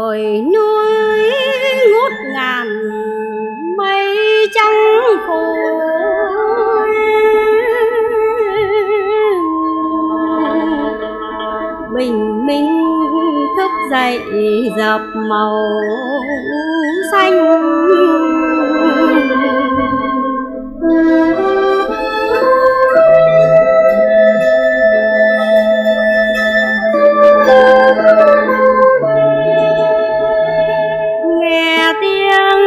đồi núi ngút ngàn mây trong phủ, bình minh thức dậy dập màu xanh. Nghe tiếng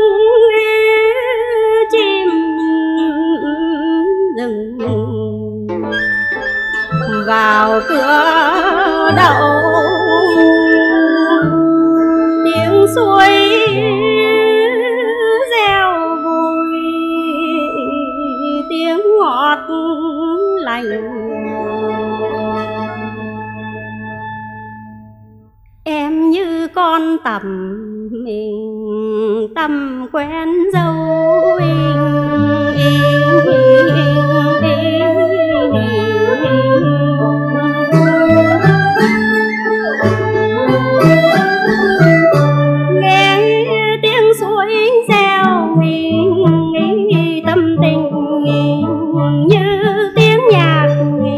chim rừng vào cửa đậu, tiếng suối reo vui, tiếng ngọt lành. Em như con tầm tầm quen dâu nghe tiếng suối reo tâm tình như tiếng nhạc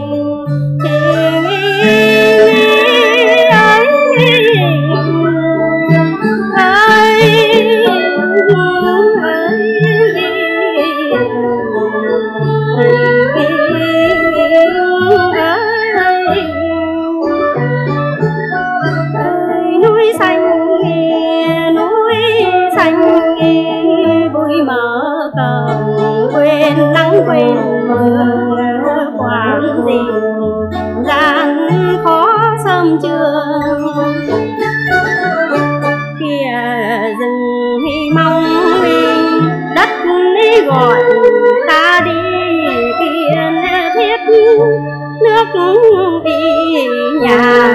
núi xanh vui mở cờ, quên nắng quên mưa quán gì gian khó sớm trưa. Kìa rừng mong đất gọi ta đi, kiên thiết nước nhà.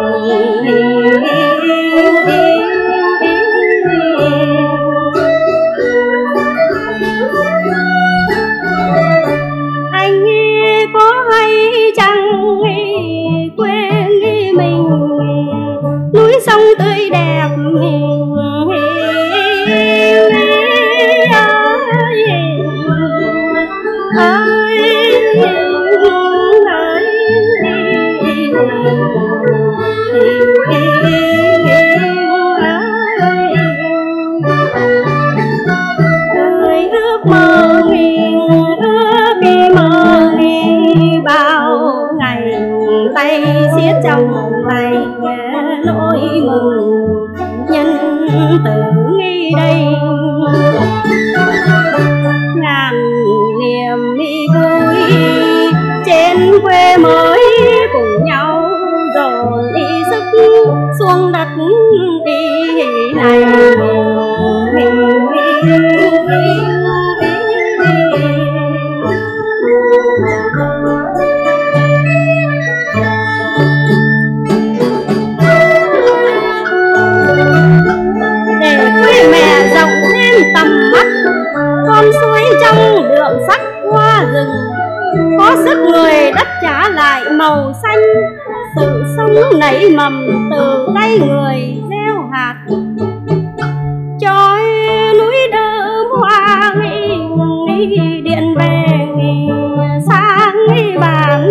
Anh có hay chăng quên mình núi sông tươi đẹp ước mơ bao ngày tay siết trong tay nỗi mừng nhân từ nghi đây. Ngàn niềm vui trên quê mới cùng nhau dồn đi sức xuống đất đi này. Để quê mẹ rộng thêm tầm mắt, con suối trong đường sắt qua rừng, có sức người đất trả lại màu xanh, sự sống nảy mầm từ tay người gieo hạt. Cho núi đơm hoa điện về sáng bàn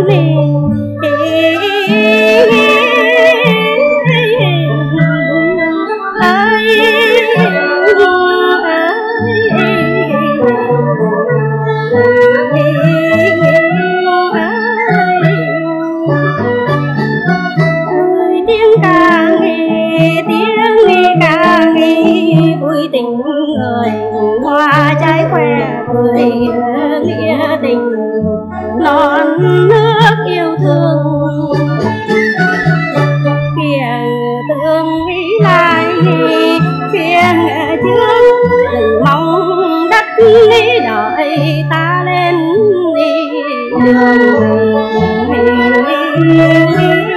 vui tình người hoa trái khoe cười nghĩa tình non nước yêu thương. Kìa tương lai phiên chương đừng mong đất đợi ta lên đi đường.